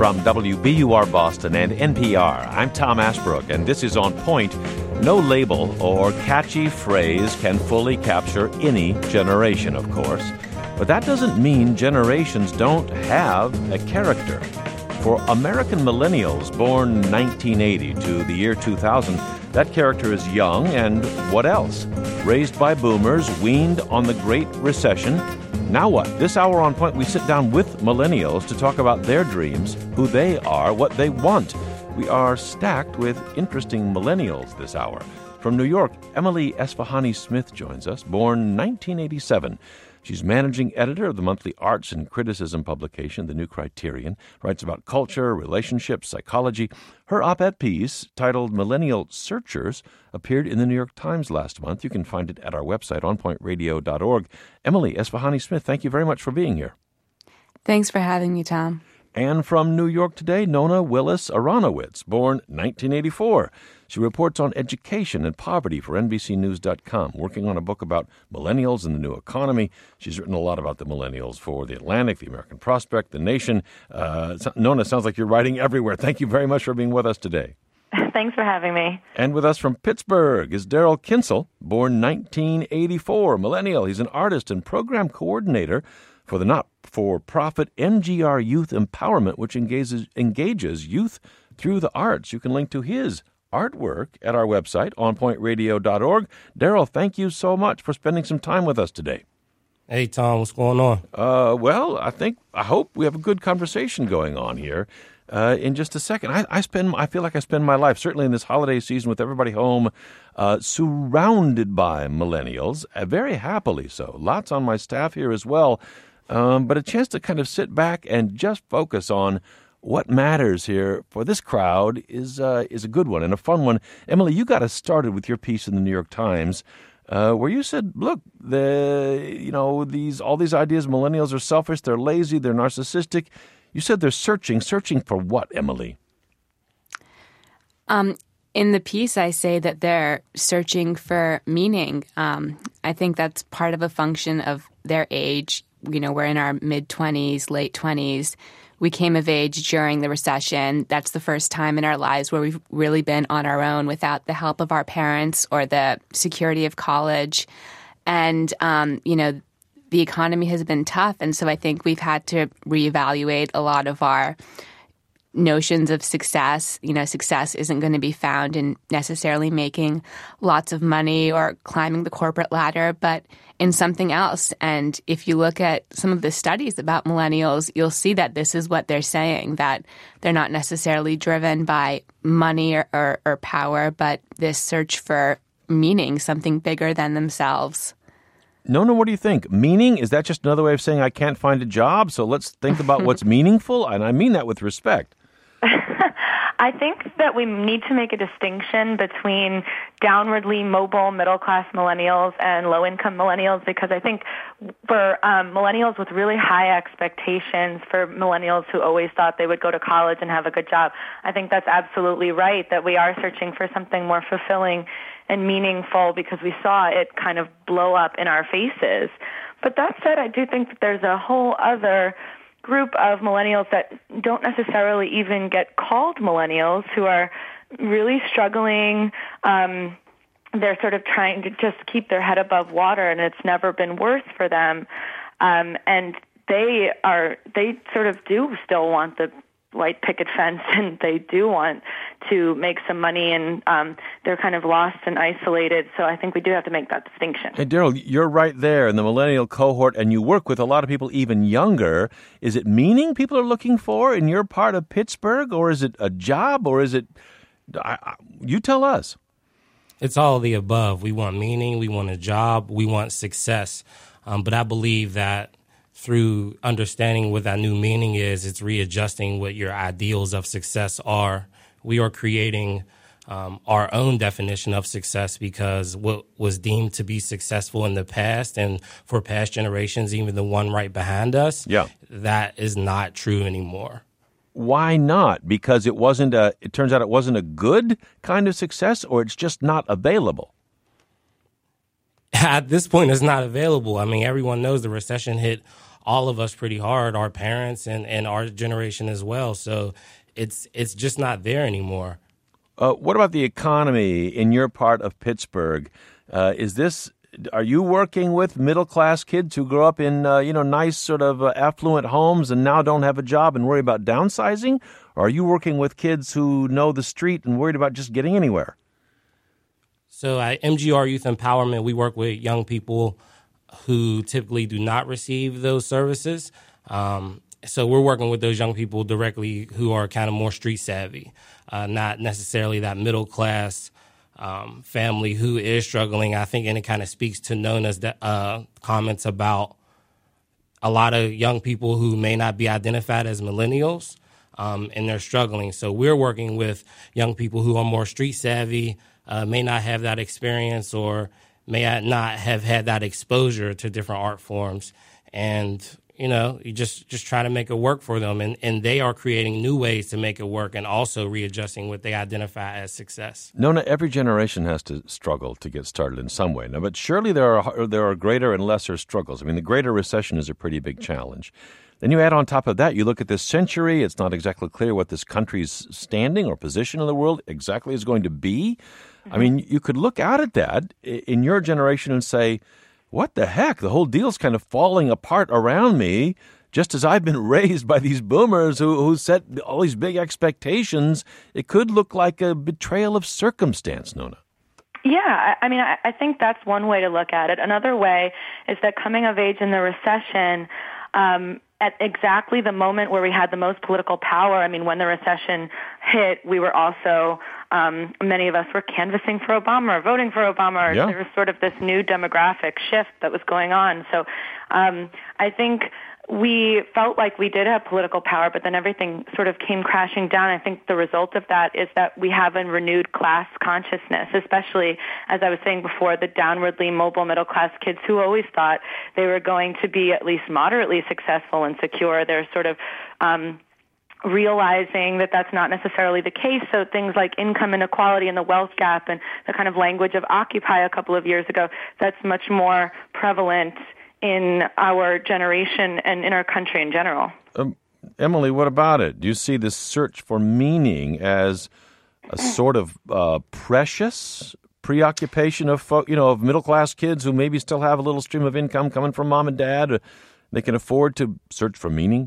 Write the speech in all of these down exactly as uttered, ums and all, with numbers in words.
From W B U R Boston and N P R, I'm Tom Ashbrook, and this is On Point. No label or catchy phrase can fully capture any generation, of course. But that doesn't mean generations don't have a character. For American millennials born nineteen eighty to the year two thousand, that character is young and what else? Raised by boomers, weaned on the Great Recession. Now what? This hour on Point, we sit down with millennials to talk about their dreams, who they are, what they want. We are stacked with interesting millennials this hour. From New York, Emily Esfahani-Smith joins us, born nineteen eighty-seven. She's managing editor of the monthly arts and criticism publication, The New Criterion, writes about culture, relationships, psychology. Her op-ed piece, titled Millennial Searchers, appeared in the New York Times last month. You can find it at our website, on point radio dot org. Emily Esfahani-Smith, thank you very much for being here. Thanks for having me, Tom. And from New York today, Nona Willis Aronowitz, born nineteen eighty-four. She reports on education and poverty for N B C News dot com, working on a book about millennials and the new economy. She's written a lot about the millennials for The Atlantic, The American Prospect, The Nation. Uh, Nona, sounds like you're writing everywhere. Thank you very much for being with us today. Thanks for having me. And with us from Pittsburgh is Daryl Kinsel, born nineteen eighty-four, millennial. He's an artist and program coordinator for the not-for-profit N G R Youth Empowerment, which engages, engages youth through the arts. You can link to his artwork at our website, on point radio dot org. Daryl, thank you so much for spending some time with us today. Hey, Tom, what's going on? Uh, well, I think, I hope we have a good conversation going on here. Uh, in just a second, I, I spend, I feel like I spend my life, certainly in this holiday season with everybody home, uh, surrounded by millennials, uh, very happily so. Lots on my staff here as well, um, but a chance to kind of sit back and just focus on what matters here for this crowd is uh, is a good one and a fun one. Emily, you got us started with your piece in the New York Times, uh, where you said, "Look, the you know these all these ideas, millennials are selfish, they're lazy, they're narcissistic." You said they're searching, searching for what, Emily? Um, in the piece, I say that they're searching for meaning. Um, I think that's part of a function of their age. You know, we're in our mid-twenties, late twenties. We came of age during the recession. That's the first time in our lives where we've really been on our own without the help of our parents or the security of college. And, um, you know, the economy has been tough. And so I think we've had to reevaluate a lot of our notions of success. You know, success isn't going to be found in necessarily making lots of money or climbing the corporate ladder, but in something else. And if you look at some of the studies about millennials, you'll see that this is what they're saying, that they're not necessarily driven by money or, or, or power, but this search for meaning, something bigger than themselves. Nona, what do you think? Meaning? Is that just another way of saying I can't find a job? So let's think about what's meaningful. And I mean that with respect. I think that we need to make a distinction between downwardly mobile middle-class millennials and low-income millennials, because I think for um, millennials with really high expectations, for millennials who always thought they would go to college and have a good job, I think that's absolutely right, that we are searching for something more fulfilling and meaningful because we saw it kind of blow up in our faces. But that said, I do think that there's a whole other group of millennials that don't necessarily even get called millennials, who are really struggling. Um, they're sort of trying to just keep their head above water, and it's never been worse for them. Um, and they are, they sort of do still want the white picket fence, and they do want to make some money, and um, they're kind of lost and isolated. So I think we do have to make that distinction. Hey, Daryl, you're right there in the millennial cohort, and you work with a lot of people even younger. Is it meaning people are looking for in your part of Pittsburgh, or is it a job, or is it, I, I, you tell us. It's all of the above. We want meaning, we want a job, we want success. Um, but I believe that through understanding what that new meaning is, it's readjusting what your ideals of success are. We are creating um, our own definition of success, because what was deemed to be successful in the past and for past generations, even the one right behind us, yeah. that is not true anymore. Why not? Because it wasn't a, it turns out it wasn't a good kind of success, or it's just not available? At this point, it's not available. I mean, everyone knows the recession hit all of us pretty hard, our parents and, and our generation as well. So it's it's just not there anymore. Uh, what about the economy in your part of Pittsburgh? Uh, is this are you working with middle class kids who grow up in uh, you know nice sort of uh, affluent homes and now don't have a job and worry about downsizing? Or are you working with kids who know the street and worried about just getting anywhere? So at M G R Youth Empowerment, we work with young people who typically do not receive those services. Um, so we're working with those young people directly who are kind of more street savvy, uh, not necessarily that middle class um, family who is struggling. I think, and it kind of speaks to Nona's uh, comments about a lot of young people who may not be identified as millennials, um, and they're struggling. So we're working with young people who are more street savvy, uh, may not have that experience or may not have had that exposure to different art forms. And, you know, you just, just try to make it work for them. And, and they are creating new ways to make it work and also readjusting what they identify as success. Nona, every generation has to struggle to get started in some way. Now, but surely there are there are greater and lesser struggles. I mean, the Greater Recession is a pretty big challenge. Then you add on top of that, you look at this century, it's not exactly clear what this country's standing or position in the world exactly is going to be. I mean, you could look out at that in your generation and say, what the heck? The whole deal's kind of falling apart around me, just as I've been raised by these boomers who, who set all these big expectations. It could look like a betrayal of circumstance, Nona. Yeah, I mean, I, I think that's one way to look at it. Another way is that coming of age in the recession, um, at exactly the moment where we had the most political power, I mean, when the recession hit, we were also, um, many of us were canvassing for Obama or voting for Obama. Or yeah. There was sort of this new demographic shift that was going on. So um, I think we felt like we did have political power, but then everything sort of came crashing down. I think the result of that is that we have a renewed class consciousness, especially, as I was saying before, the downwardly mobile middle-class kids who always thought they were going to be at least moderately successful and secure. They're sort of um, realizing that that's not necessarily the case. So things like income inequality and the wealth gap and the kind of language of Occupy a couple of years ago, that's much more prevalent in our generation and in our country in general. Um, Emily, what about it? Do you see this search for meaning as a sort of uh, precious preoccupation of fo- you know of middle class kids who maybe still have a little stream of income coming from mom and dad? They can afford to search for meaning?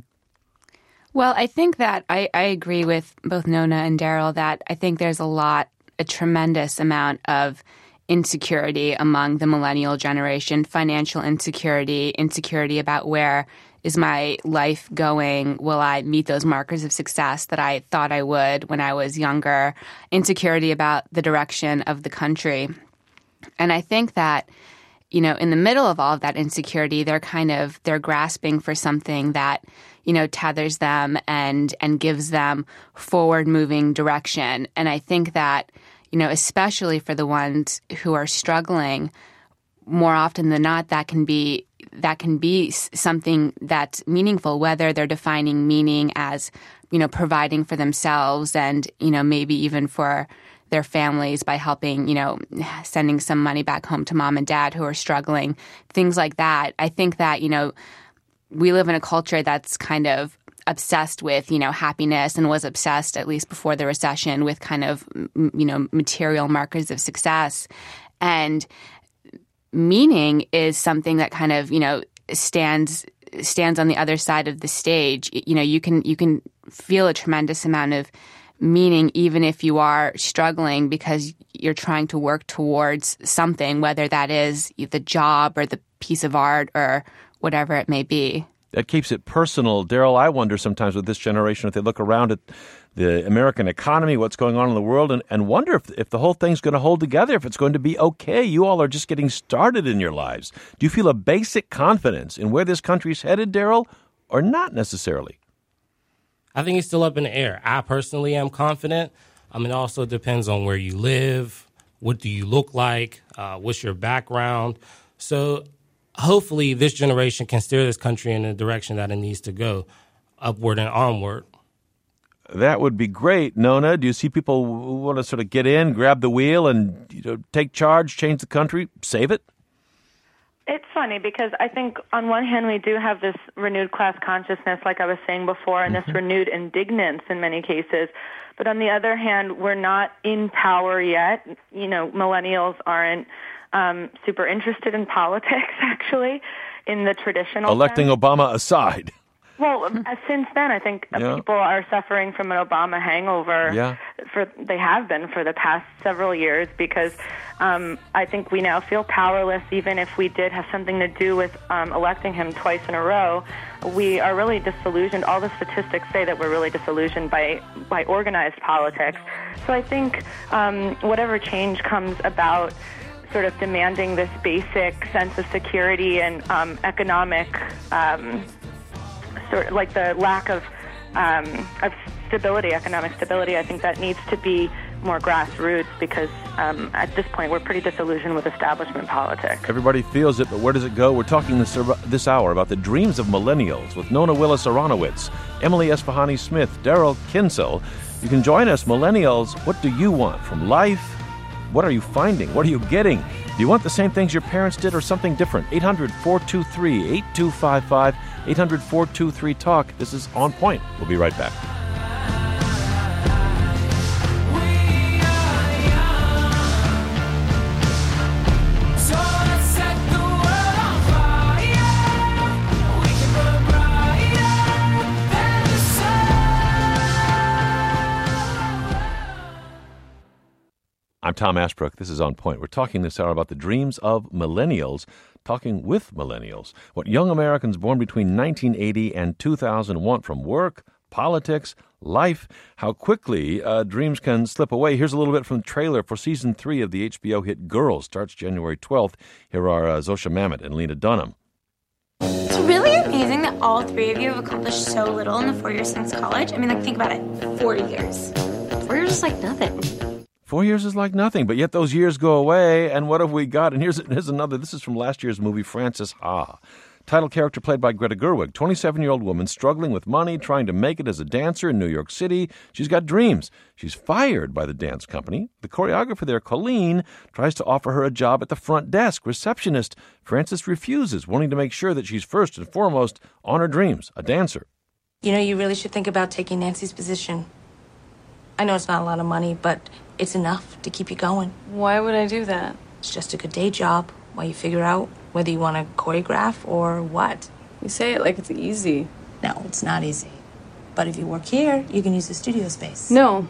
Well, I think that I, I agree with both Nona and Daryl that I think there's a lot, a tremendous amount of insecurity among the millennial generation, financial insecurity, insecurity about where is my life going? Will I meet those markers of success that I thought I would when I was younger? Insecurity about the direction of the country. And I think that, you know, in the middle of all of that insecurity, they're kind of, they're grasping for something that, you know, tethers them and, and gives them forward-moving direction. And I think that, you know, especially for the ones who are struggling, more often than not, that can be that can be something that's meaningful, whether they're defining meaning as, you know, providing for themselves and, you know, maybe even for their families by helping, you know, sending some money back home to mom and dad who are struggling, things like that. I think that, you know, we live in a culture that's kind of obsessed with, you know, happiness and was obsessed, at least before the recession, with kind of, you know, material markers of success. And meaning is something that kind of, you know, stands stands on the other side of the stage. You know, you can you can feel a tremendous amount of meaning even if you are struggling because you're trying to work towards something, whether that is the job or the piece of art or whatever it may be. That keeps it personal. Daryl, I wonder sometimes with this generation, if they look around at the American economy, what's going on in the world, and, and wonder if, if the whole thing's going to hold together, if it's going to be okay. You all are just getting started in your lives. Do you feel a basic confidence in where this country's headed, Daryl, or not necessarily? I think it's still up in the air. I personally am confident. I mean, it also depends on where you live, what do you look like, uh, what's your background. So hopefully this generation can steer this country in the direction that it needs to go, upward and onward. That would be great. Nona, do you see people who want to sort of get in, grab the wheel, and you know, take charge, change the country, save it? It's funny because I think on one hand we do have this renewed class consciousness, like I was saying before, and mm-hmm. this renewed indignance in many cases. But on the other hand, we're not in power yet. You know, millennials aren't um, super interested in politics, actually, in the traditional Electing sense. Obama aside. Well, since then, I think yeah. people are suffering from an Obama hangover. Yeah. For they have been for the past several years because um, I think we now feel powerless. Even if we did have something to do with um, electing him twice in a row, we are really disillusioned. All the statistics say that we're really disillusioned by by organized politics. So I think um, whatever change comes about, sort of demanding this basic sense of security and um, economic. Um, Sort of like the lack of um, of stability, economic stability, I think that needs to be more grassroots because um, at this point we're pretty disillusioned with establishment politics. Everybody feels it, but where does it go? We're talking this this hour about the dreams of millennials with Nona Willis-Aronowitz, Emily Esfahani-Smith, Daryl Kinsel. You can join us, millennials. What do you want from life? What are you finding? What are you getting? Do you want the same things your parents did or something different? eight hundred, four two three, eight two five five, eight hundred, four two three, talk. This is On Point. We'll be right back. I'm Tom Ashbrook. This is On Point. We're talking this hour about the dreams of millennials, talking with millennials. What young Americans born between nineteen eighty and two thousand want from work, politics, life, how quickly uh, dreams can slip away. Here's a little bit from the trailer for season three of the H B O hit Girls. Starts January twelfth. Here are uh, Zosha Mamet and Lena Dunham. It's really amazing that all three of you have accomplished so little in the four years since college. I mean, like, think about it. Four years. Four years is like nothing. Four years is like nothing, but yet those years go away, and what have we got? And here's, here's another. This is from last year's movie, Frances Ha. Title character played by Greta Gerwig, twenty-seven-year-old woman struggling with money, trying to make it as a dancer in New York City. She's got dreams. She's fired by the dance company. The choreographer there, Colleen, tries to offer her a job at the front desk, receptionist. Frances refuses, wanting to make sure that she's first and foremost on her dreams, a dancer. You know, you really should think about taking Nancy's position. I know it's not a lot of money, but it's enough to keep you going. Why would I do that? It's just a good day job while you figure out whether you want to choreograph or what. You say it like it's easy. No, it's not easy. But if you work here, you can use the studio space. No.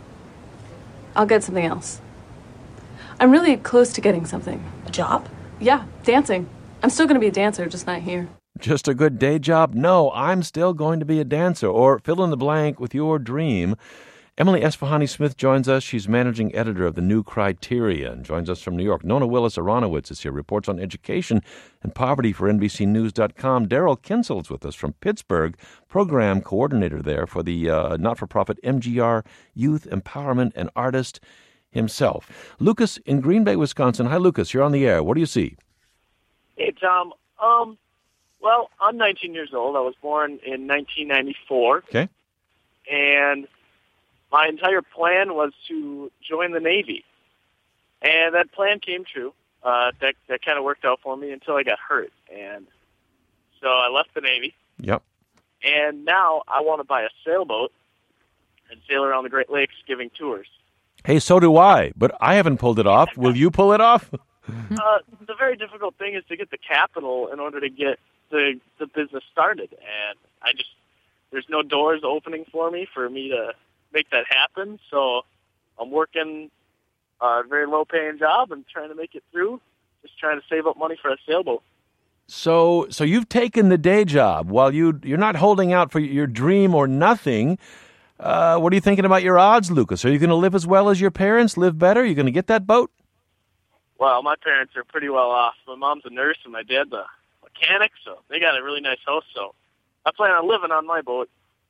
I'll get something else. I'm really close to getting something. A job? Yeah, dancing. I'm still going to be a dancer, just not here. Just a good day job? No, I'm still going to be a dancer. Or fill in the blank with your dream. Emily Esfahani-Smith joins us. She's managing editor of the New Criterion, joins us from New York. Nona Willis-Aronowitz is here, reports on education and poverty for N B C News dot com. Daryl Kinsel's with us from Pittsburgh, program coordinator there for the uh, not-for-profit M G R Youth Empowerment and artist himself. Lucas in Green Bay, Wisconsin. Hi, Lucas. You're on the air. What do you see? Hey, Tom. Um, well, I'm nineteen years old. I was born in nineteen ninety-four. Okay. And my entire plan was to join the Navy, and that plan came true. Uh, that that kind of worked out for me until I got hurt, and so I left the Navy. Yep. And now I want to buy a sailboat and sail around the Great Lakes giving tours. Hey, so do I, but I haven't pulled it off. Will you pull it off? uh, the very difficult thing is to get the capital in order to get the the business started, and I just there's no doors opening for me for me to make that happen. So I'm working a very low-paying job and trying to make it through, just trying to save up money for a sailboat. So so you've taken the day job while you, you're not holding out for your dream or nothing. Uh, what are you thinking about your odds, Lucas? Are you going to live as well as your parents, live better? Are you going to get that boat? Well, my parents are pretty well off. My mom's a nurse and my dad's a mechanic, so they got a really nice house. So I plan on living on my boat.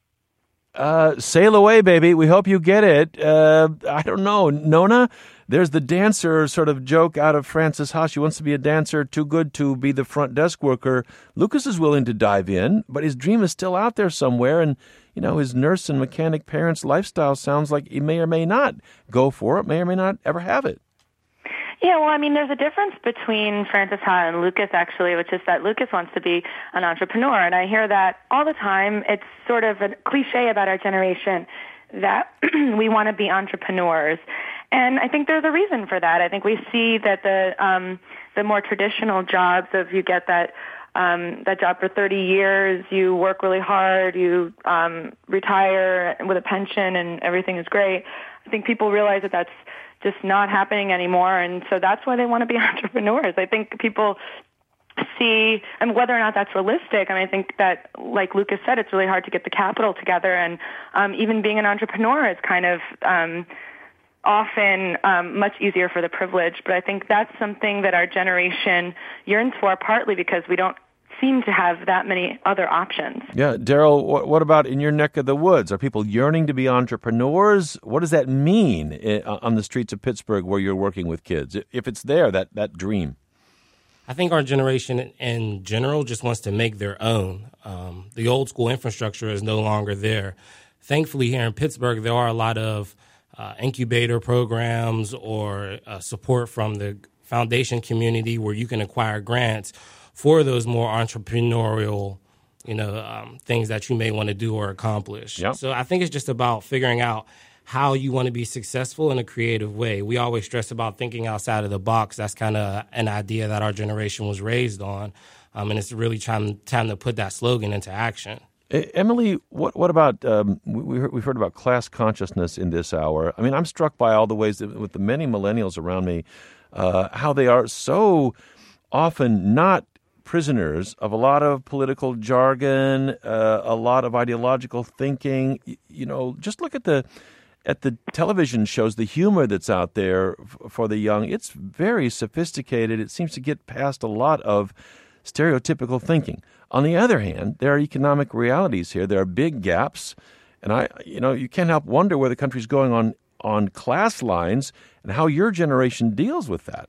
Uh, sail away, baby. We hope you get it. Uh, I don't know. Nona, there's the dancer sort of joke out of Frances Ha. She wants to be a dancer, too good to be the front desk worker. Lucas is willing to dive in, but his dream is still out there somewhere. And, you know, his nurse and mechanic parents' lifestyle sounds like he may or may not go for it, may or may not ever have it. Yeah, well, I mean, there's a difference between Frances Ha and Lucas, actually, which is that Lucas wants to be an entrepreneur, and I hear that all the time. It's sort of a cliche about our generation that we want to be entrepreneurs, and I think there's a reason for that. I think we see that the um, the more traditional jobs of you get that um, that job for thirty years, you work really hard, you um, retire with a pension, and everything is great. I think people realize that that's just not happening anymore, and so that's why they want to be entrepreneurs. I think people see, and whether or not that's realistic, I mean, I think that, like Lucas said, it's really hard to get the capital together, and um, even being an entrepreneur is kind of um, often um, much easier for the privileged. But I think that's something that our generation yearns for, partly because we don't seem to have that many other options. Yeah, Daryl, what, what about in your neck of the woods? Are people yearning to be entrepreneurs? What does that mean on the streets of Pittsburgh where you're working with kids, if it's there, that, that dream? I think our generation in general just wants to make their own. Um, the old school infrastructure is no longer there. Thankfully, here in Pittsburgh, there are a lot of uh, incubator programs or uh, support from the foundation community where you can acquire grants for those more entrepreneurial, you know, um, things that you may want to do or accomplish. Yep. So I think it's just about figuring out how you want to be successful in a creative way. We always stress about thinking outside of the box. That's kind of an idea that our generation was raised on, um, and it's really time, time to put that slogan into action. Emily, what what about, um, we, we've heard about class consciousness in this hour. I mean, I'm struck by all the ways that with the many millennials around me, uh, how they are so often not prisoners of a lot of political jargon, uh, a lot of ideological thinking. You, you know, just look at the at the television shows, the humor that's out there f- for the young. It's very sophisticated. It seems to get past a lot of stereotypical thinking. On the other hand, there are economic realities here. There are big gaps, and I, you know, you can't help wonder where the country's going on on class lines and how your generation deals with that.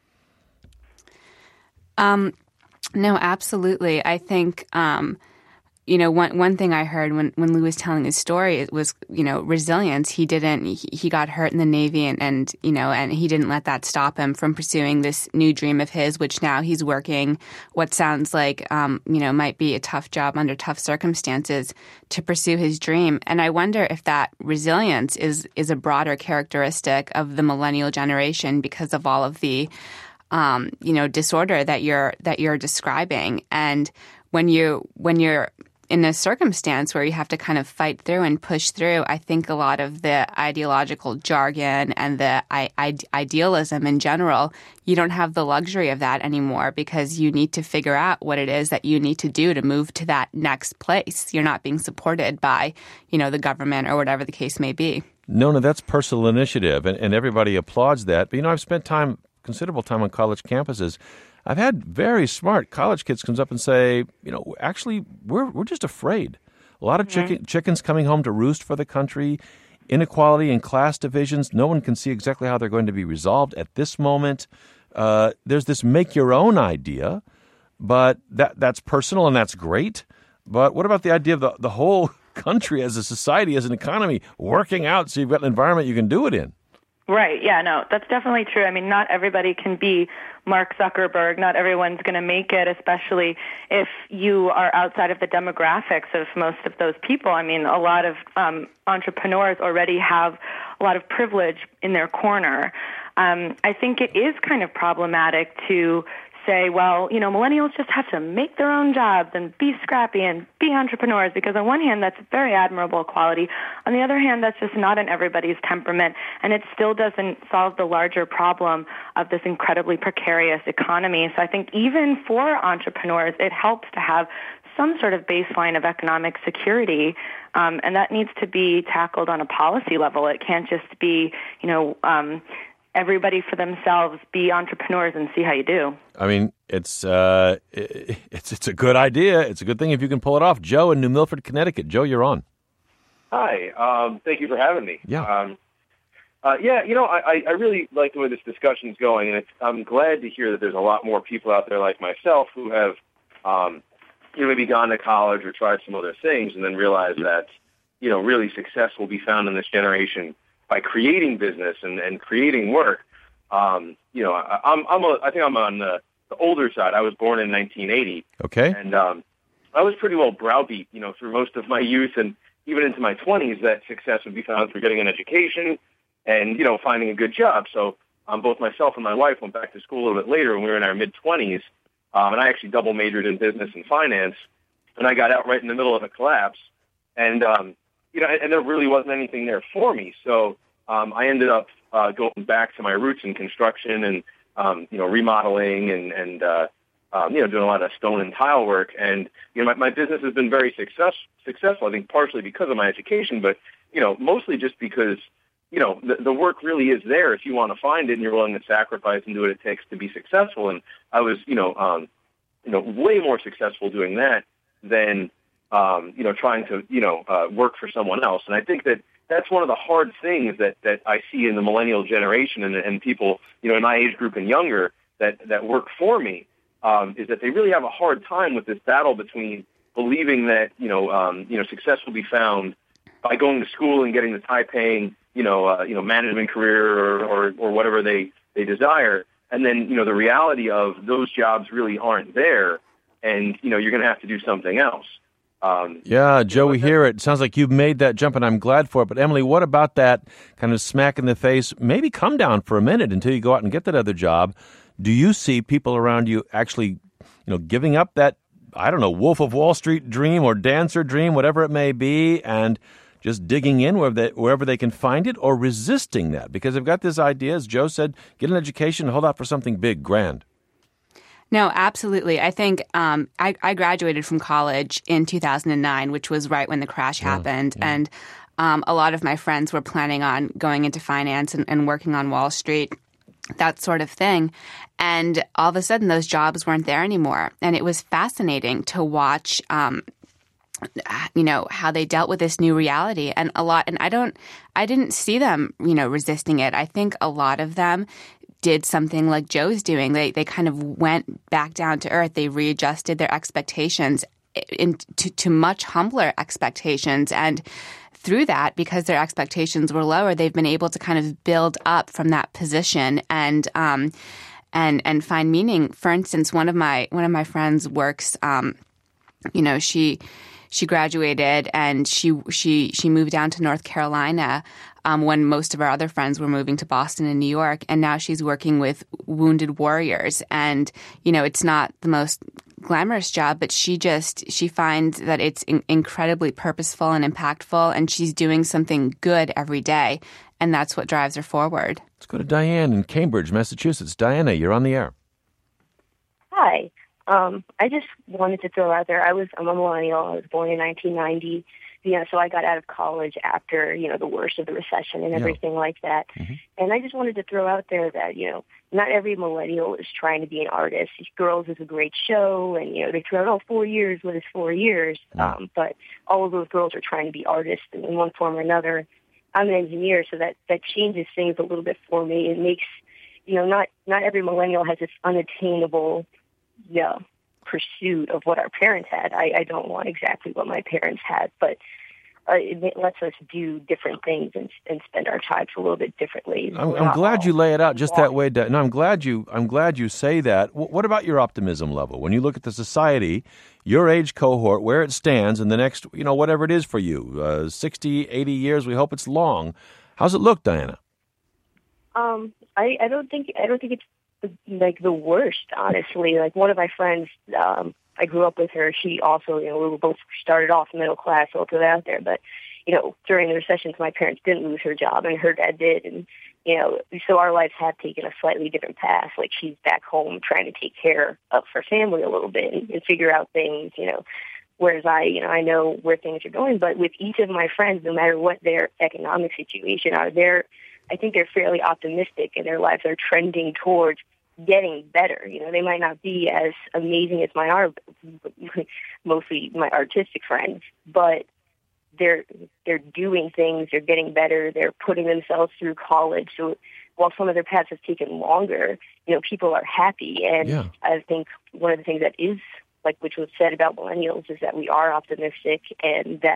Um. No, absolutely. I think, um, you know, one one thing I heard when, when Lou was telling his story, it was, you know, resilience. He didn't, he, he got hurt in the Navy and, and, you know, and he didn't let that stop him from pursuing this new dream of his, which now he's working what sounds like, um, you know, might be a tough job under tough circumstances to pursue his dream. And I wonder if that resilience is, is a broader characteristic of the millennial generation because of all of the Um, you know, disorder that you're that you're describing, and when you when you're in a circumstance where you have to kind of fight through and push through, I think a lot of the ideological jargon and the I, I, idealism in general, you don't have the luxury of that anymore because you need to figure out what it is that you need to do to move to that next place. You're not being supported by, you know, the government or whatever the case may be. Nona, that's personal initiative, and, and everybody applauds that. But, you know, I've spent time. considerable time on college campuses. I've had very smart college kids comes up and say, you know, actually, we're we're just afraid. A lot of Mm-hmm. chicken, chickens coming home to roost for the country, inequality and class divisions. No one can see exactly how they're going to be resolved at this moment. Uh, there's this make your own idea, but that that's personal and that's great. But what about the idea of the, the whole country as a society, as an economy, working out so you've got an environment you can do it in? Right. Yeah, no, that's definitely true. I mean, not everybody can be Mark Zuckerberg. Not everyone's going to make it, especially if you are outside of the demographics of most of those people. I mean, a lot of um, entrepreneurs already have a lot of privilege in their corner. Um, I think it is kind of problematic to say, well, you know, millennials just have to make their own jobs and be scrappy and be entrepreneurs, because on one hand, that's a very admirable quality. On the other hand, that's just not in everybody's temperament, and it still doesn't solve the larger problem of this incredibly precarious economy. So I think even for entrepreneurs, it helps to have some sort of baseline of economic security, um, and that needs to be tackled on a policy level. It can't just be, you know, um, everybody for themselves, be entrepreneurs and see how you do. I mean, it's uh, it's it's a good idea. It's a good thing if you can pull it off. Joe in New Milford, Connecticut. Joe, you're on. Hi. Um, thank you for having me. Yeah. Um, uh, yeah, you know, I, I really like the way this discussion's going, and it's, I'm glad to hear that there's a lot more people out there like myself who have, um, you know, maybe gone to college or tried some other things and then realized that, you know, really success will be found in this generation by creating business and, and creating work. um, you know, I, I'm, I'm a, I think I'm on the, the older side. I was born in nineteen eighty. Okay. And um, I was pretty well browbeat, you know, through most of my youth and even into my twenties that success would be found through getting an education and, you know, finding a good job. So um, both myself and my wife went back to school a little bit later when we were in our mid-twenties, um, and I actually double majored in business and finance, and I got out right in the middle of a collapse. And, um, you know, and there really wasn't anything there for me. So um, I ended up uh, going back to my roots in construction and, um, you know, remodeling and, and uh, um, you know, doing a lot of stone and tile work. And, you know, my, my business has been very success, successful, I think partially because of my education, but, you know, mostly just because, you know, the, the work really is there if you want to find it and you're willing to sacrifice and do what it takes to be successful. And I was, you know, um, you know, way more successful doing that than, um, you know, trying to, you know, uh, work for someone else. And I think that that's one of the hard things that, that I see in the millennial generation and, and people, you know, in my age group and younger that, that work for me, um, is that they really have a hard time with this battle between believing that, you know, um, you know, success will be found by going to school and getting this high-paying, you know, uh, you know, management career or, or, or whatever they, they desire. And then, you know, the reality of those jobs really aren't there. And, you know, you're going to have to do something else. Um, yeah, Joe, we hear it. Sounds like you've made that jump, and I'm glad for it. But, Emily, what about that kind of smack in the face? Maybe come down for a minute until you go out and get that other job. Do you see people around you actually, you know, giving up that, I don't know, Wolf of Wall Street dream or dancer dream, whatever it may be, and just digging in wherever they, wherever they can find it, or resisting that? Because they've got this idea, as Joe said, get an education, hold out for something big, grand. No, absolutely. I think um, I, I graduated from college in two thousand nine, which was right when the crash yeah, happened. Yeah. And um, a lot of my friends were planning on going into finance and, and working on Wall Street, that sort of thing. And all of a sudden, those jobs weren't there anymore. And it was fascinating to watch, um, you know, how they dealt with this new reality. And a lot, and I don't, I didn't see them, you know, resisting it. I think a lot of them did something like Joe's doing. They they kind of went back down to earth. They readjusted their expectations in, to, to much humbler expectations. And through that, because their expectations were lower, they've been able to kind of build up from that position and um, and and find meaning. For instance, one of my one of my friends works. Um, you know, she she graduated and she she she moved down to North Carolina. Um, when most of our other friends were moving to Boston and New York, and now she's working with wounded warriors. And, you know, it's not the most glamorous job, but she just, she finds that it's in- incredibly purposeful and impactful, and she's doing something good every day, and that's what drives her forward. Let's go to Diane in Cambridge, Massachusetts. Diana, you're on the air. Hi. Um, I just wanted to throw out there, I was, I'm a millennial. I was born in nineteen ninety. You know, so I got out of college after, you know, the worst of the recession and everything yeah. like that. Mm-hmm. And I just wanted to throw out there that, you know, not every millennial is trying to be an artist. Girls is a great show, and, you know, they throw out, oh, four years, what is four years? Mm-hmm. Um, but all of those girls are trying to be artists in one form or another. I'm an engineer, so that, that changes things a little bit for me. It makes, you know, not, not every millennial has this unattainable, yeah, pursuit of what our parents had. I, I don't want exactly what my parents had, but uh, it lets us do different things and, and spend our time a little bit differently. I'm, I'm glad you lay it out just that way. No, I'm glad you. I'm glad you say that. What about your optimism level when you look at the society, your age cohort, where it stands in the next, you know, whatever it is for you, uh, sixty, eighty years? We hope it's long. How's it look, Diana? Um, I, I don't think I don't think it's like the worst, honestly. Like one of my friends, um, I grew up with her. She also, you know, we were both started off middle class, so I'll put it out there. But, you know, during the recessions, my parents didn't lose her job, and her dad did. And, you know, so our lives have taken a slightly different path. Like she's back home trying to take care of her family a little bit and, and figure out things, you know. Whereas I, you know, I know where things are going. But with each of my friends, no matter what their economic situation are, they're, I think they're fairly optimistic, and their lives are trending towards getting better. You know, they might not be as amazing as my art, mostly my artistic friends, but they're they're doing things, they're getting better, they're putting themselves through college. So while some of their paths have taken longer, you know, people are happy. And yeah. I think one of the things that is, like, which was said about millennials is that we are optimistic and that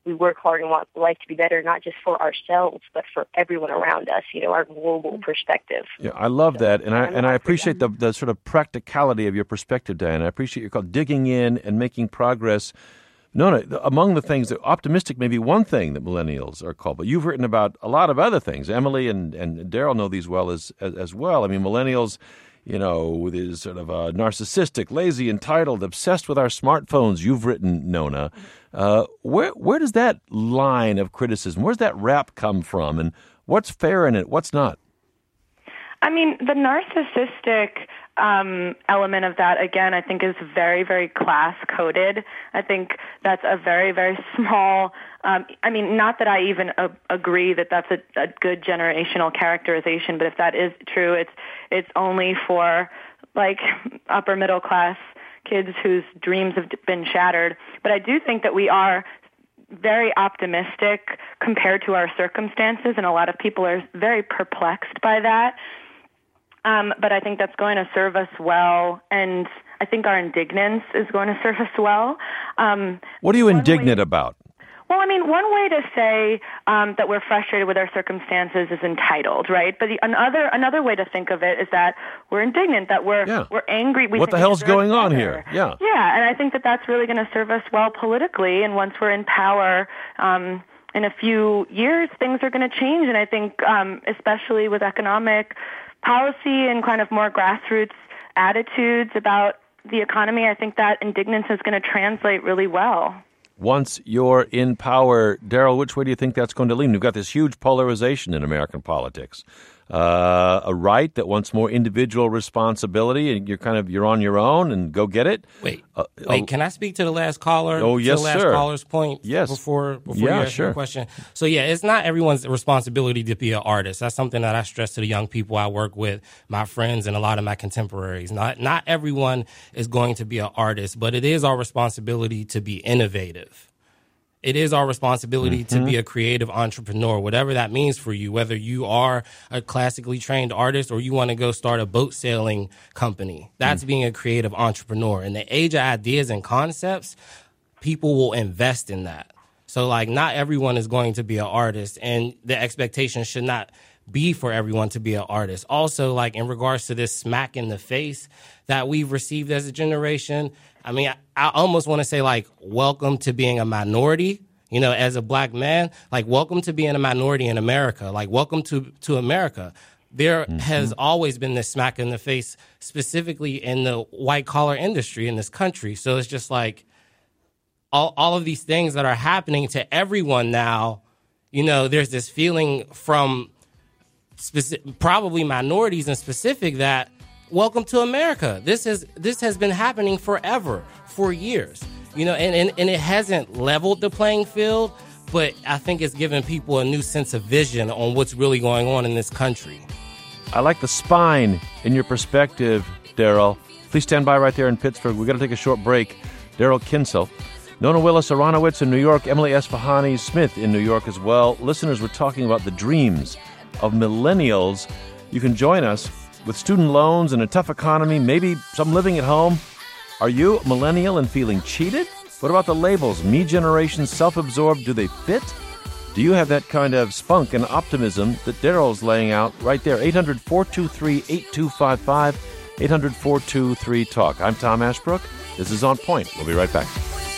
we work hard and want life to be better, not just for ourselves, but for everyone around us, you know, our global perspective. Yeah, I love so, that. And I and I appreciate the, them. the sort of practicality of your perspective, Diana. I appreciate your call, digging in and making progress. No, no, among the things that optimistic may be one thing that millennials are called, but you've written about a lot of other things. Emily and, and Daryl know these well as, as as well. I mean, millennials, you know, with his sort of uh, narcissistic, lazy, entitled, obsessed with our smartphones. You've written, Nona. Uh, where where does that line of criticism, where's that rap come from, and what's fair in it, what's not? I mean, the narcissistic um, element of that, again, I think is very, very class-coded. I think that's a very, very small, um, I mean, not that I even uh, agree that that's a, a good generational characterization, but if that is true, it's it's only for, like, upper-middle-class kids whose dreams have been shattered. But I do think that we are very optimistic compared to our circumstances, and a lot of people are very perplexed by that. Um, but I think that's going to serve us well, and I think our indignance is going to serve us well. Um, what are you indignant way, about? Well, I mean, one way to say um, that we're frustrated with our circumstances is entitled, right? But the, another another way to think of it is that we're indignant, that we're yeah. we're angry. We what the hell's going on here? Yeah, yeah, and I think that that's really going to serve us well politically. And once we're in power, um, in a few years, things are going to change. And I think, um, especially with economic policy and kind of more grassroots attitudes about the economy, I think that indignance is going to translate really well. Once you're in power, Daryl, which way do you think that's going to lean? We've got this huge polarization in American politics. Uh, a right that wants more individual responsibility, and you're kind of you're on your own and go get it. Wait, uh, wait. Uh, can I speak to the last caller? Oh, yes, to the last sir. caller's point. Yes. Before before yeah, you ask sure. your question. So yeah, it's not everyone's responsibility to be an artist. That's something that I stress to the young people I work with, my friends, and a lot of my contemporaries. Not not everyone is going to be an artist, but it is our responsibility to be innovative. It is our responsibility mm-hmm. to be a creative entrepreneur, whatever that means for you, whether you are a classically trained artist or you want to go start a boat sailing company. That's mm. being a creative entrepreneur. In the age of ideas and concepts, people will invest in that. So, like, not everyone is going to be an artist, and the expectation should not be for everyone to be an artist. Also, like, in regards to this smack in the face that we've received as a generation, I mean, I, I almost want to say, like, welcome to being a minority, you know, as a black man. Like, welcome to being a minority in America. Like, welcome to, to America. There mm-hmm. has always been this smack in the face, specifically in the white-collar industry in this country. So it's just like all, all of these things that are happening to everyone now, you know, there's this feeling from specific, probably minorities in specific that, welcome to America. This is this has been happening forever, for years. You know, and, and, and it hasn't leveled the playing field, but I think it's given people a new sense of vision on what's really going on in this country. I like the spine in your perspective, Daryl. Please stand by right there in Pittsburgh. We've got to take a short break. Daryl Kinsel, Nona Willis Aronowitz in New York, Emily Esfahani Smith in New York as well. Listeners, we're talking about the dreams of millennials. You can join us with student loans and a tough economy, maybe some living at home. Are you a millennial and feeling cheated? What about the labels? Me generation, self-absorbed, do they fit? Do you have that kind of spunk and optimism that Daryl's laying out right there? eight hundred, four two three, eight two five five, eight hundred, four two three, talk. I'm Tom Ashbrook. This is On Point. We'll be right back.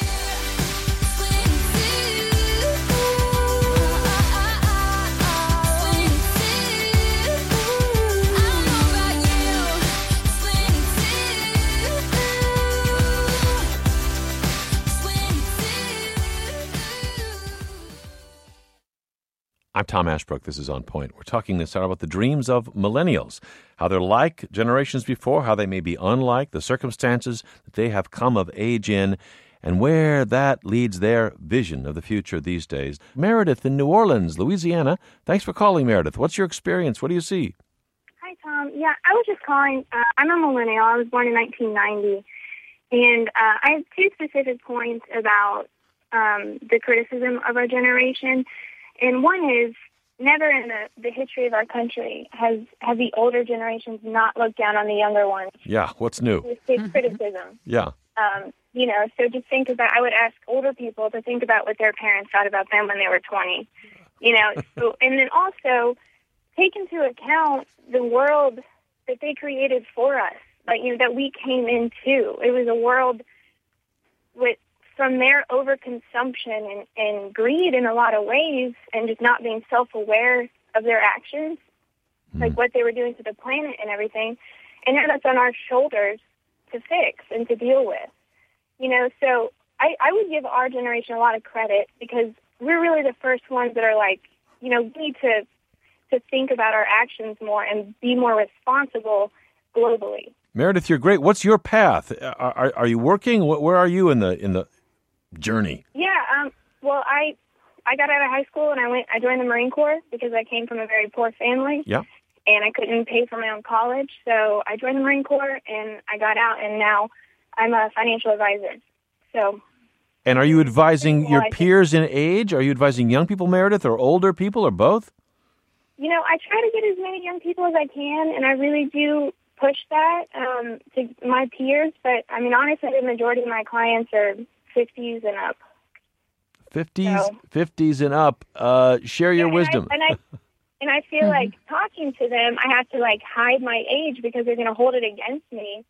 I'm Tom Ashbrook. This is On Point. We're talking this hour about the dreams of millennials, how they're like generations before, how they may be unlike, the circumstances that they have come of age in, and where that leads their vision of the future these days. Meredith in New Orleans, Louisiana. Thanks for calling, Meredith. What's your experience? What do you see? Hi, Tom. Yeah, I was just calling. Uh, I'm a millennial. I was born in nineteen ninety, and uh, I have two specific points about um, the criticism of our generation. And one is, never in the, the history of our country has have the older generations not looked down on the younger ones. Yeah, what's new? With big criticism. Yeah. Um, You know, so just think about, I would ask older people to think about what their parents thought about them when they were twenty. You know, so, and then also take into account the world that they created for us, like, you know, that we came into. It was a world with, from their overconsumption and, and greed in a lot of ways, and just not being self-aware of their actions, mm. like what they were doing to the planet and everything. And now that's on our shoulders to fix and to deal with. You know, so I, I would give our generation a lot of credit because we're really the first ones that are like, you know, we need to to think about our actions more and be more responsible globally. Meredith, you're great. What's your path? Are, are, are you working? Where are you in the in the journey? Yeah, um, well, I I got out of high school and I went. I joined the Marine Corps because I came from a very poor family. Yeah. And I couldn't pay for my own college, so I joined the Marine Corps and I got out, and now I'm a financial advisor. So. And are you advising well, your I peers in age? Are you advising young people, Meredith, or older people, or both? You know, I try to get as many young people as I can, and I really do push that um, to my peers. But, I mean, honestly, the majority of my clients are fifties and up. fifties, so. fifties and up. Uh, share your yeah, wisdom. And I, and I, and I feel like talking to them, I have to, like, hide my age because they're going to hold it against me.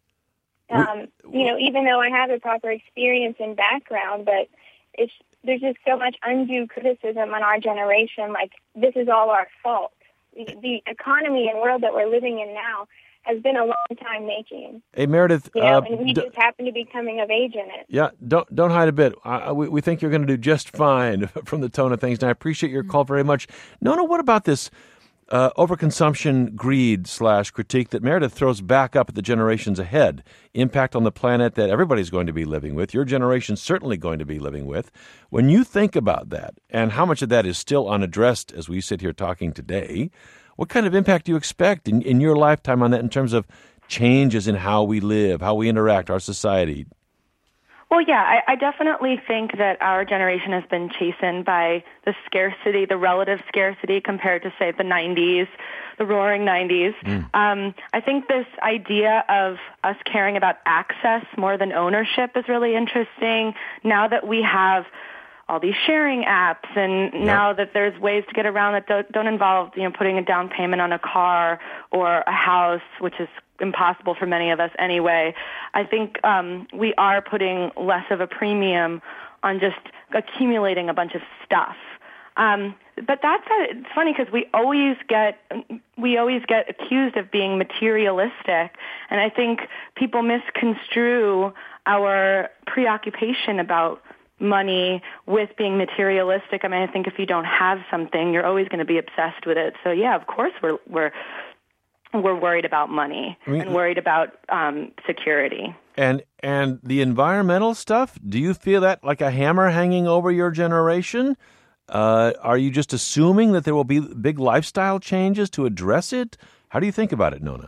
Um, you know, even though I have a proper experience and background, but it's there's just so much undue criticism on our generation, like, this is all our fault. The, the economy and world that we're living in now has been a long time making. Hey, Meredith. You know, uh, and we d- just happen to be coming of age in it. Yeah, don't don't hide a bit. Uh, we, we think you're going to do just fine from the tone of things, and I appreciate your call very much. Nona, what about this uh, overconsumption, greed slash critique that Meredith throws back up at the generations ahead? Impact on the planet that everybody's going to be living with. Your generation's certainly going to be living with. When you think about that, and how much of that is still unaddressed as we sit here talking today, what kind of impact do you expect in, in your lifetime on that in terms of changes in how we live, how we interact, our society? Well, yeah, I, I definitely think that our generation has been chastened by the scarcity, the relative scarcity compared to, say, the nineties, the roaring nineties. Mm. Um, I think this idea of us caring about access more than ownership is really interesting now that we have all these sharing apps, and yep. now that there's ways to get around that don't, don't involve, you know, putting a down payment on a car or a house, which is impossible for many of us anyway. I think um, we are putting less of a premium on just accumulating a bunch of stuff. Um, but that's a, it's funny because we always get we always get accused of being materialistic, and I think people misconstrue our preoccupation about money with being materialistic. I mean, I think if you don't have something, you're always going to be obsessed with it. So yeah, of course we're we're we're worried about money I mean, and worried about um, security. And and the environmental stuff, do you feel that like a hammer hanging over your generation? Uh, are you just assuming that there will be big lifestyle changes to address it? How do you think about it, Nona?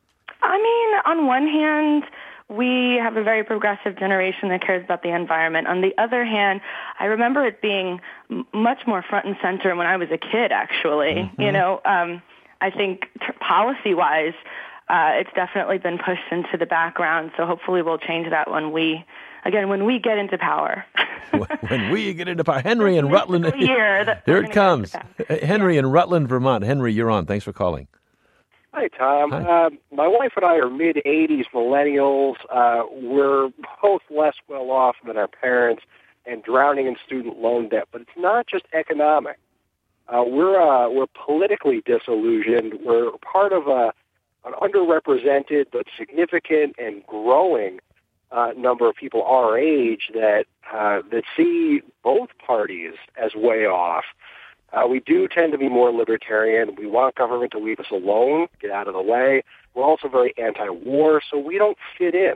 I mean, on one hand, we have a very progressive generation that cares about the environment. On the other hand, I remember it being m- much more front and center when I was a kid, actually. Mm-hmm. You know, um, I think t- policy-wise, uh, it's definitely been pushed into the background, so hopefully we'll change that when we, again, when we get into power. When we get into power. Henry in Rutland. Year Here it comes. Henry yeah. in Rutland, Vermont. Henry, you're on. Thanks for calling. Hi, Tom. Hi. Uh, my wife and I are mid-eighties millennials. Uh, we're both less well off than our parents and drowning in student loan debt. But it's not just economic. Uh, we're uh, we're politically disillusioned. We're part of a, an underrepresented but significant and growing uh, number of people our age that uh, that see both parties as way off. Uh, we do tend to be more libertarian. We want government to leave us alone, get out of the way. We're also very anti-war, so we don't fit in.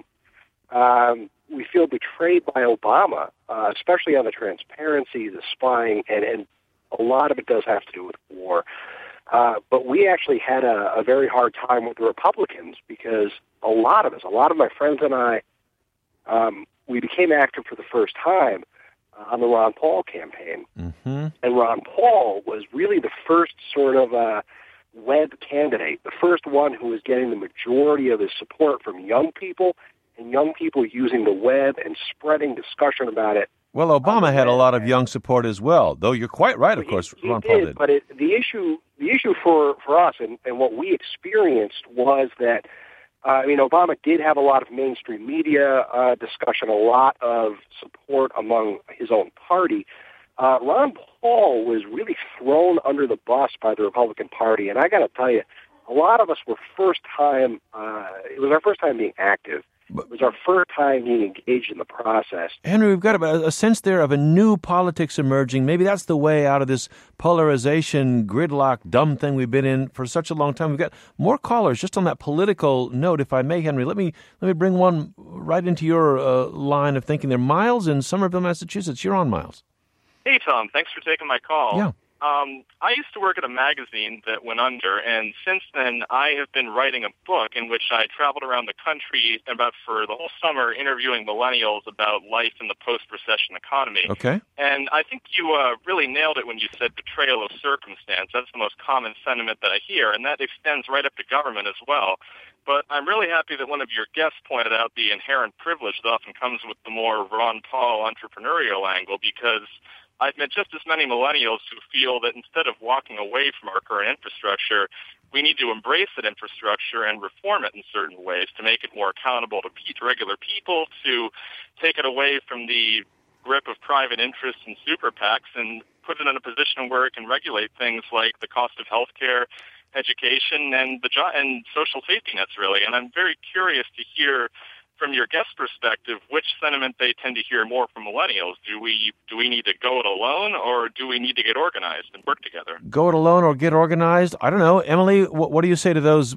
Um, we feel betrayed by Obama, uh, especially on the transparency, the spying, and, and a lot of it does have to do with war. Uh, but we actually had a, a very hard time with the Republicans because a lot of us, a lot of my friends and I, um, we became active for the first time on the Ron Paul campaign. Mm-hmm. And Ron Paul was really the first sort of uh, web candidate, the first one who was getting the majority of his support from young people and young people using the web and spreading discussion about it. Well, Obama had a lot of young support as well, though you're quite right, of course, he, he Ron Paul did, did. But it, the issue the issue for, for us and, and what we experienced was that, uh, I mean, Obama did have a lot of mainstream media uh, discussion, a lot of support among his own party. Uh, Ron Paul was really thrown under the bus by the Republican Party, and I got to tell you, a lot of us were first time, uh, it was our first time being active. It was our first time being engaged in the process. Henry, we've got a, a sense there of a new politics emerging. Maybe that's the way out of this polarization, gridlock, dumb thing we've been in for such a long time. We've got more callers. Just on that political note, if I may, Henry, let me let me bring one right into your uh, line of thinking there. Miles in Somerville, Massachusetts. You're on, Miles. Hey, Tom. Thanks for taking my call. Yeah. Um, I used to work at a magazine that went under, and since then I have been writing a book in which I traveled around the country about for the whole summer interviewing millennials about life in the post-recession economy. Okay. And I think you uh, really nailed it when you said betrayal of circumstance. That's the most common sentiment that I hear, and that extends right up to government as well. But I'm really happy that one of your guests pointed out the inherent privilege that often comes with the more Ron Paul entrepreneurial angle, because I've met just as many millennials who feel that instead of walking away from our current infrastructure, we need to embrace that infrastructure and reform it in certain ways to make it more accountable to regular people, to take it away from the grip of private interests and super PACs and put it in a position where it can regulate things like the cost of health care, education, and the jo- and social safety nets, really. And I'm very curious to hear from your guest perspective, which sentiment they tend to hear more from millennials. Do we do we need to go it alone, or do we need to get organized and work together? Go it alone or get organized? I don't know. Emily, what, what do you say to those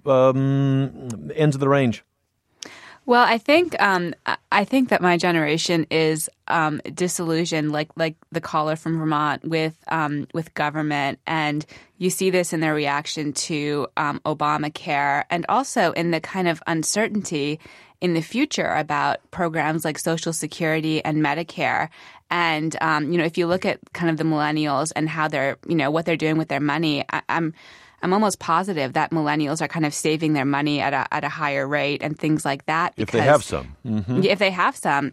um, ends of the range? Well, I think um, I think that my generation is um, disillusioned, like like the caller from Vermont, with um, with government, and you see this in their reaction to um, Obamacare, and also in the kind of uncertainty in the future about programs like Social Security and Medicare. And um, you know, if you look at kind of the millennials and how they're, you know, what they're doing with their money, I, I'm. I'm almost positive that millennials are kind of saving their money at a at a higher rate and things like that. If they have some. Mm-hmm. If they have some.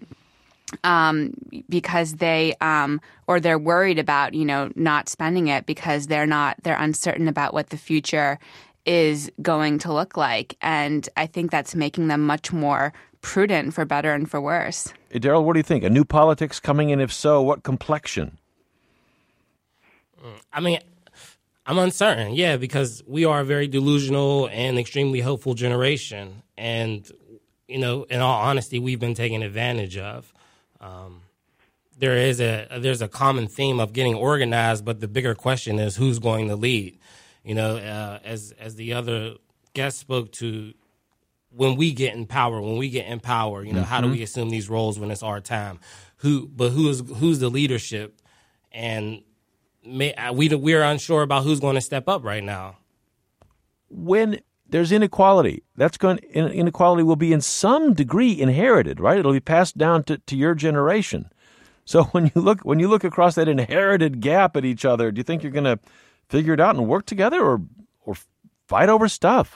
Um, because they um, or they're worried about, you know, not spending it because they're not they're uncertain about what the future is going to look like. And I think that's making them much more prudent, for better and for worse. Hey, Daryl, what do you think? A new politics coming in? If so, what complexion? I mean, I'm uncertain, yeah, because we are a very delusional and extremely hopeful generation. And, you know, in all honesty, we've been taken advantage of. Um, there is a there's a common theme of getting organized, but the bigger question is who's going to lead. You know, uh, as as the other guest spoke to, when we get in power, when we get in power, you know, mm-hmm. how do we assume these roles when it's our time? Who, but who's who's the leadership? And May, we we're unsure about who's going to step up right now. When there's inequality, that's going inequality will be in some degree inherited, right? It'll be passed down to, to your generation. So when you look when you look across that inherited gap at each other, do you think you're going to figure it out and work together, or or fight over stuff?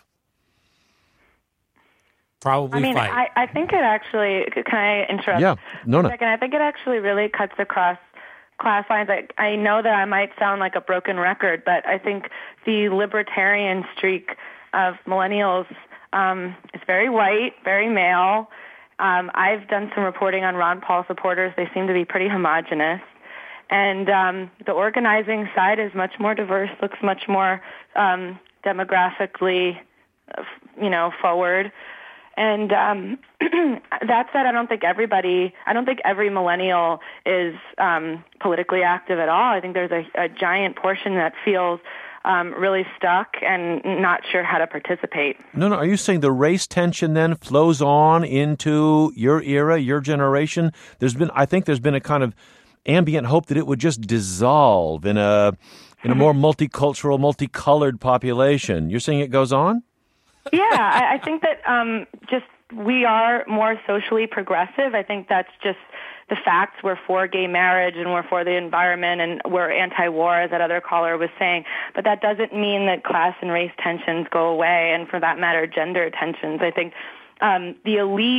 Probably I mean, fight. I, I think it actually. Can I interrupt? Yeah, no, no. For a second? I think it actually really cuts across class lines. I, I know that I might sound like a broken record, but I think the libertarian streak of millennials um, is very white, very male. Um, I've done some reporting on Ron Paul supporters. They seem to be pretty homogenous. And um, the organizing side is much more diverse, looks much more um, demographically, you know, forward. And um, that said, I don't think everybody, I don't think every millennial is um, politically active at all. I think there's a, a giant portion that feels um, really stuck and not sure how to participate. No, no. Are you saying the race tension then flows on into your era, your generation? There's been, I think there's been a kind of ambient hope that it would just dissolve in a in a more multicultural, multicolored population. You're saying it goes on? Yeah, I, I think that um, just we are more socially progressive. I think that's just the facts. We're for gay marriage and we're for the environment and we're anti-war, as that other caller was saying. But that doesn't mean that class and race tensions go away, and for that matter, gender tensions. I think um, the elite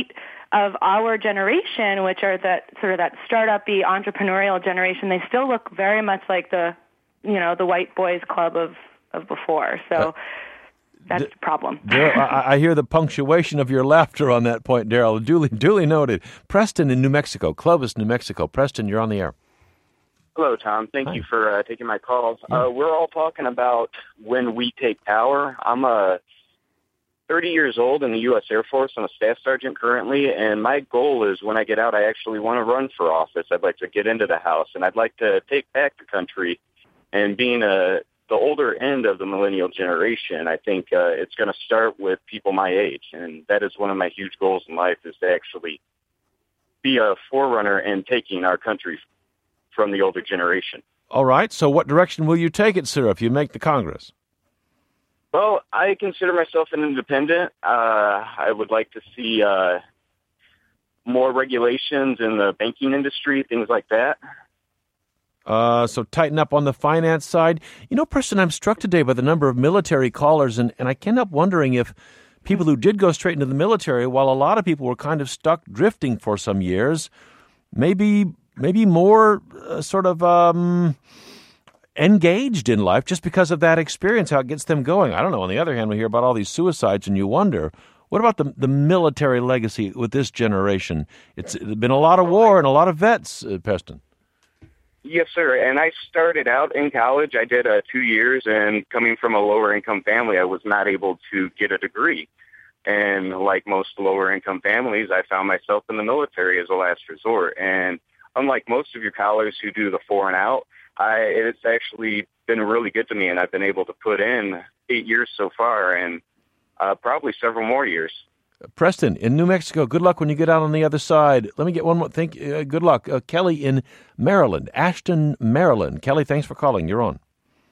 of our generation, which are that sort of that startup-y entrepreneurial generation, they still look very much like the, you know, the white boys club of, of before. So uh, that's D- a problem. Daryl, I, I hear the punctuation of your laughter on that point, Daryl. Duly, duly noted. Preston in New Mexico, Clovis, New Mexico. Preston, you're on the air. Hello, Tom. Thank Hi. you for uh, taking my calls. Yeah. Uh, we're all talking about when we take power. I'm a thirty years old in the U S Air Force. I'm a staff sergeant currently, and my goal is when I get out, I actually want to run for office. I'd like to get into the House, and I'd like to take back the country. And being a, the older end of the millennial generation, I think uh, it's going to start with people my age, and that is one of my huge goals in life, is to actually be a forerunner in taking our country from the older generation. All right. So what direction will you take it, sir, if you make the Congress? Well, I consider myself an independent. Uh, I would like to see uh, more regulations in the banking industry, things like that. Uh, so tighten up on the finance side. You know, Preston, I'm struck today by the number of military callers, and, and I can't help wondering if people who did go straight into the military, while a lot of people were kind of stuck drifting for some years, maybe maybe more uh, sort of um, engaged in life just because of that experience, how it gets them going. I don't know. On the other hand, we hear about all these suicides, and you wonder, what about the the military legacy with this generation? It's been a lot of war and a lot of vets, uh, Preston. Yes, sir. And I started out in college. I did uh, two years, and coming from a lower-income family, I was not able to get a degree. And like most lower-income families, I found myself in the military as a last resort. And unlike most of your callers who do the four and out, I, it's actually been really good to me, and I've been able to put in eight years so far, and uh, probably several more years. Preston, in New Mexico, good luck when you get out on the other side. Let me get one more thing. Uh, good luck. Uh, Kelly in Maryland, Ashton, Maryland. Kelly, thanks for calling. You're on.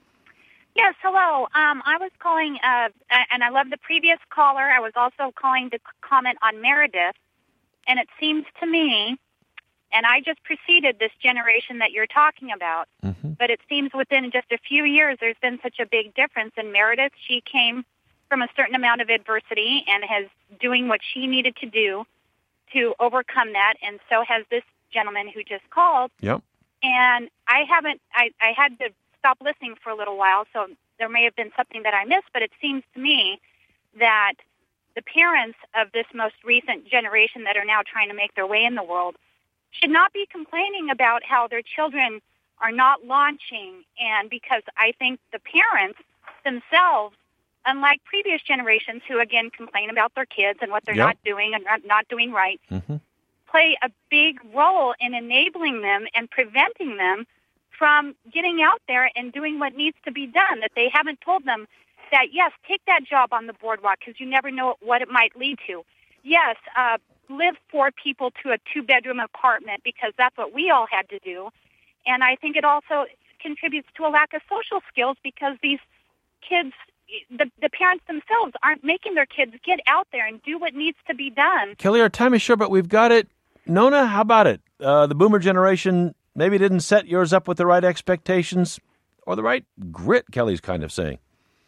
Yes, hello. Um, I was calling, uh, and I love the previous caller. I was also calling to comment on Meredith, and it seems to me, and I just preceded this generation that you're talking about, mm-hmm. but it seems within just a few years there's been such a big difference. In Meredith, she came from a certain amount of adversity and has doing what she needed to do to overcome that, and so has this gentleman who just called. Yep. And I haven't, I, I had to stop listening for a little while, so there may have been something that I missed, but it seems to me that the parents of this most recent generation that are now trying to make their way in the world should not be complaining about how their children are not launching, and because I think the parents themselves, unlike previous generations who, again, complain about their kids and what they're yep. not doing and not, not doing right, mm-hmm. play a big role in enabling them and preventing them from getting out there and doing what needs to be done, that they haven't told them that, yes, take that job on the boardwalk because you never know what it might lead to. Yes, uh, live four people to a two-bedroom apartment because that's what we all had to do. And I think it also contributes to a lack of social skills because these kids, the, the parents themselves aren't making their kids get out there and do what needs to be done. Kelly, our time is short, but we've got it. Nona, how about it? Uh, the boomer generation maybe didn't set yours up with the right expectations or the right grit, Kelly's kind of saying.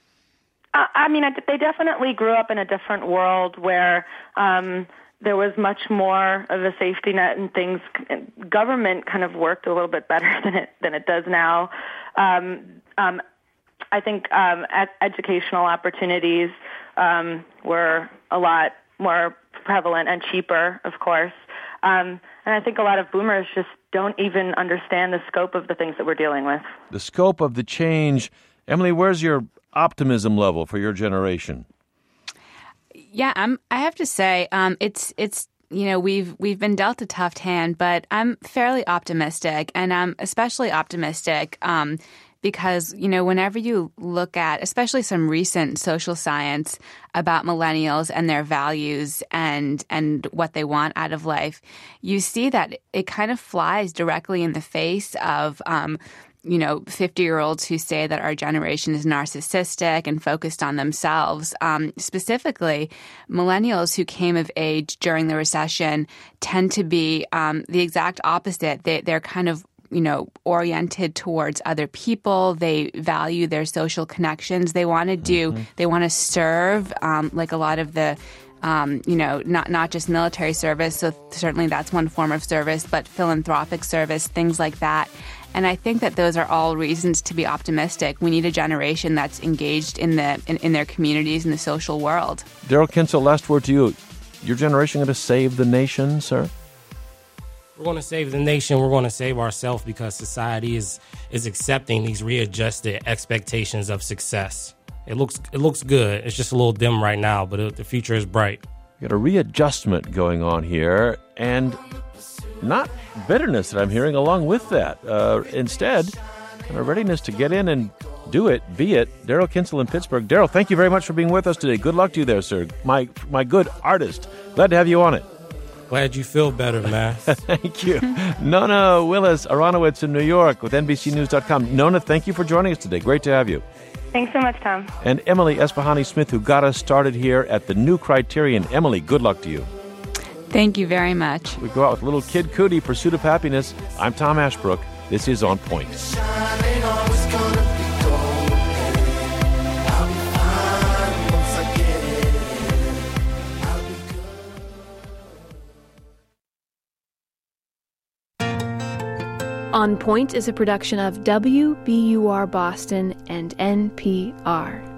Uh, I mean, they definitely grew up in a different world where um, there was much more of a safety net and things. Government kind of worked a little bit better than it than it does now. Um, um, I think um, ed- educational opportunities um, were a lot more prevalent and cheaper, of course. Um, and I think a lot of boomers just don't even understand the scope of the things that we're dealing with. The scope of the change. Emily, where's your optimism level for your generation? Yeah, I'm, I have to say, um, it's it's you know we've we've been dealt a tough hand, but I'm fairly optimistic, and I'm especially optimistic um, because you know whenever you look at, especially some recent social science about millennials and their values and and what they want out of life, you see that it kind of flies directly in the face of Um, you know, fifty-year-olds who say that our generation is narcissistic and focused on themselves. Um, specifically, millennials who came of age during the recession tend to be um, the exact opposite. They, they're kind of, you know, oriented towards other people. They value their social connections. They want to do, mm-hmm. they want to serve, um, like a lot of the Um, you know, not not just military service, so certainly that's one form of service, but philanthropic service, things like that. And I think that those are all reasons to be optimistic. We need a generation that's engaged in the in, in their communities, in the social world. Daryl Kinsel, last word to you. Your generation going to save the nation, sir? We're going to save the nation. We're going to save ourselves because society is is accepting these readjusted expectations of success. It looks it looks good. It's just a little dim right now, but it, the future is bright. Got a readjustment going on here, and not bitterness that I'm hearing along with that. Uh, instead, kind of readiness to get in and do it, be it. Daryl Kinsel in Pittsburgh. Daryl, thank you very much for being with us today. Good luck to you there, sir. My my good artist. Glad to have you on it. Glad you feel better, man. Thank you. Nona Willis Aronowitz in New York with N B C News dot com. Nona, thank you for joining us today. Great to have you. Thanks so much, Tom. And Emily Espahani-Smith, who got us started here at the New Criterion. Emily, good luck to you. Thank you very much. We go out with little Kid Cudi, Pursuit of Happiness. I'm Tom Ashbrook. This is On Point. On Point is a production of W B U R Boston and N P R.